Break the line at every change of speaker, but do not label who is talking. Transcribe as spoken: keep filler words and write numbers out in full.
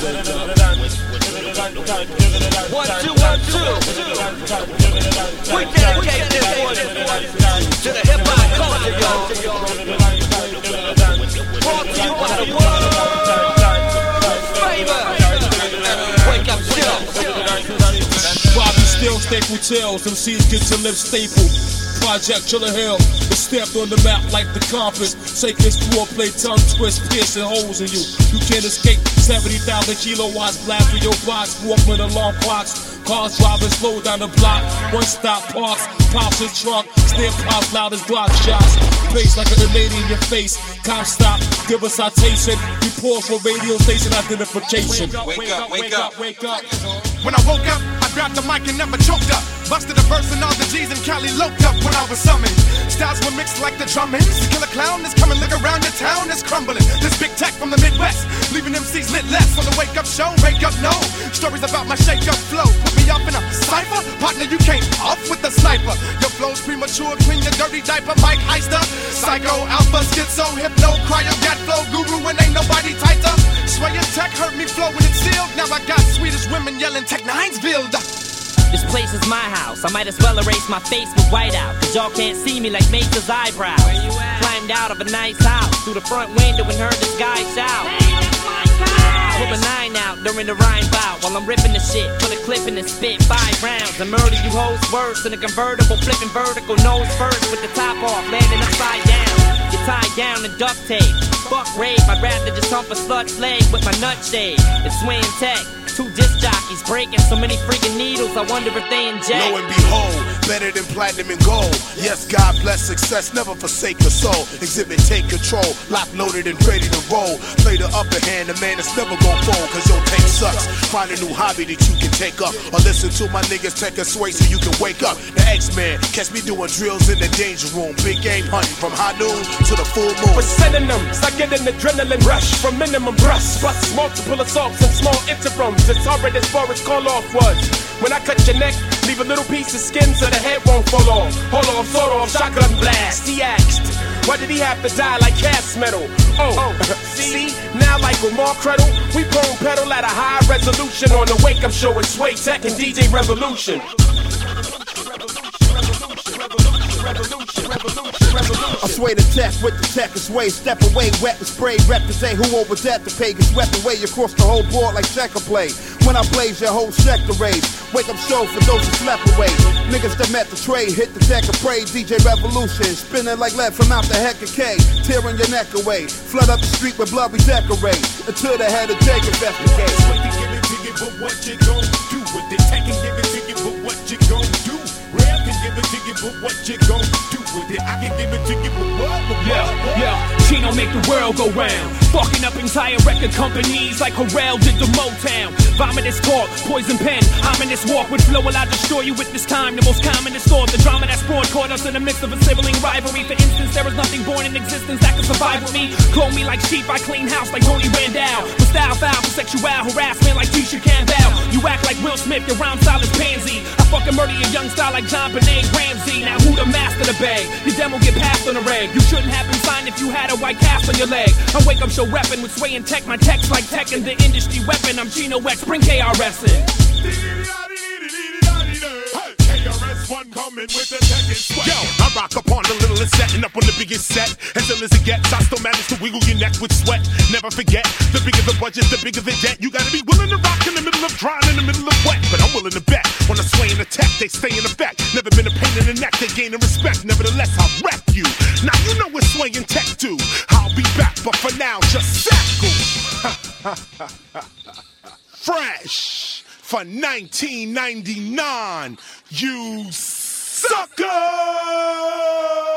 One, two, one, two. We dedicate this one to the hip hop culture, yo. Brought to you by the world favor. Wake up, chill.
Bobby still staple tails, them C's get your lips stapled. Project Chiller Hill is stamped on the map like the compass. Take this four-play tongue twist, piercing holes in you. You can't escape seventy thousand kilowatts blast through your box. Walkman alarm clocks, cars driving slow down the block. One stop parks, pops his trunk, still pops loud as Glock shots. Face like a grenade in your face. Cop stop, give a citation. We pause for radio station identification.
Wake up, wake up, wake up.
When I woke up, I grabbed the mic and never choked up. Busted a verse and all the G's in Cali loped up when I was summoned. Styles were mixed like the drumming. The killer clown is coming, look around your town, it's crumbling. This big tech from the Midwest, leaving M Cs lit less on the wake up show. Wake up, no. Stories about my shake up flow. Put me up in a cipher, partner, you came off with the sniper. Your flow's premature, clean your dirty diaper, Mike Heister. Psycho, alpha, schizo, hypno, cryo, gat flow, guru, and ain't nobody tighter. Sway and tech hurt me flow when it's sealed. Now I got Swedish women yelling Tech Ninesville.
This place is my house. I might as well erase my face with whiteout, cause y'all can't see me like Mace's eyebrows. Climbed out of a nice house through the front window and heard this guy shout. Pull a nine out during the rhyme bout while I'm ripping the shit. Put a clip in and spit five rounds and murder you hoes worse than a convertible flipping vertical nose first with the top off, landing upside down. You tie down and duct tape. Fuck rape, I'd rather just hump a slut's leg with my nut shade. It's Sway and Tech. Two disc jockeys breaking so many freaking needles, I wonder if they inject.
Lo and behold, better than platinum and gold. Yes, God bless success, never forsake a soul. Exhibit, take control, lock loaded and ready to roll. Play the upper hand, the man that's never gon' fold, cause your tape sucks. Find a new hobby that you can take up, or listen to my niggas Tech and Sway so you can wake up. The X-Man, catch me doing drills in the danger room. Big game hunting from high noon to the full moon.
For synonyms, I get an adrenaline rush from minimum brush. Plus multiple assaults and small interrums. It's horrid as far as call off was. When I cut your neck, leave a little piece of skin so the head won't fall off. Hold off, sort off, shotgun blast. He asked, why did he have to die like cast metal? Oh, oh. See, now like Lamar Credle, we prone pedal at a high resolution on the wake up show with Sway Tech and D J Revolution. Revolution, revolution, revolution.
I sway the tech with the tech and Sway. Step away, wet and spray. Represent who over that the pagans swept away across the whole board like checker play. When I blaze your whole sector rage. Wake up show for those who slept away. Niggas that met the trade, hit the deck and pray. D J Revolution, spinning like lead from out the heck of K. Tearing your neck away. Flood up the street with blood we decorate. Until the head of Jake investigate.
Sway can give it to you, but what you gon' do with it? Tech can give it to you, but what you gon' do? Rap can give it to you, but what you gon' do with it? I can give it to you, but what? But what?
Yeah, yeah. Chino make the world go round. Fucking up entire record companies like Harrell did the Motown. Vomitous talk, poison pen, ominous walk with flow will I destroy you with this time. The most commonest thought, the drama that spawned caught us in the midst of a sibling rivalry. For instance, there is nothing born in existence that can survive with me. Clone me like sheep, I clean house like Tony Randall. For style foul, for sexual harassment like Tisha Campbell. You act like Will Smith, your rhyme style is pansy. I fucking murder your young style like John Benet Ramsey. Now who the master the bag? Your demo get passed on the reg. You shouldn't have been signed if you had a white cast on your leg. I wake up show reppin' with Sway and Tech. My text like Tech and the industry weapon. I'm Chino X, bring K R S in.
K R S One coming with the Tech and Sway.
Yo, I rock up on the littlest set and up on the biggest set. As ill as it gets, I still manage to wiggle your neck with sweat. Never forget, the bigger the budget, the bigger the debt. You gotta be willing to rock in the middle of drying, in the middle of wet. But I'm willing to bet, on the Sway and the Tech, they stay in effect. Never been a pain in the neck, they gaining respect. Nevertheless, I'll wreck you. Now you know what Sway and Tech do. I'll be back, but for now, just sackle. Fresh for nineteen ninety-nine, you sucker!